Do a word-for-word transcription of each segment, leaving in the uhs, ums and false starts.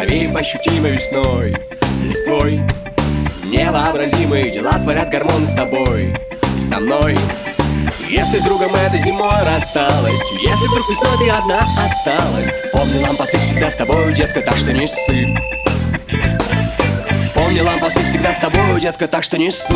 повеяв ощутимо весной, листвой. Невообразимые дела творят гормоны с тобой и со мной. Если с другом этой зимой рассталась, если вдруг весной ты одна осталась, помни, лампасы всегда с тобой, детка, так что не ссы. Помни, лампасы всегда с тобой, детка, так что не ссы.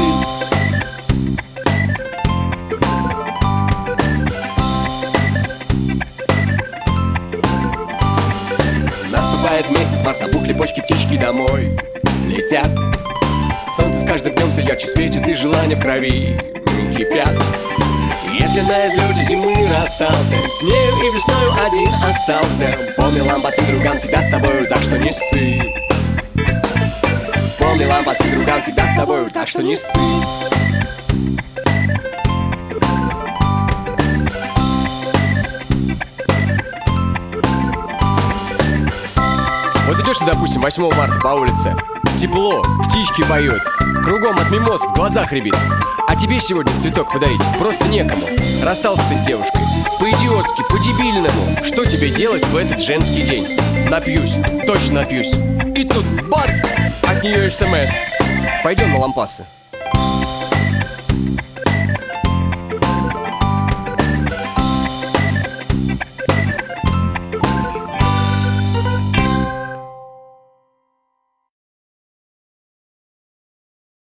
Наступает месяц март, набухли почки, птички домой летят. Солнце с каждым днем все ярче светит, и желания в крови кипят. Если на излете зимы расстался, с нею и весною один остался, помни, лампасы друган всегда с тобою, так что не ссы. Помни, лампасы друган всегда с тобою, так что не ссы. Вот идешь ты, допустим, восьмого марта по улице, тепло, птички поют, кругом от мимоз в глазах рябит, а тебе сегодня цветок подарить просто некому. Расстался ты с девушкой, по-идиотски, по-дебильному. Что тебе делать в этот женский день? Напьюсь, точно напьюсь. И тут бац, от нее смс: пойдем на лампасы.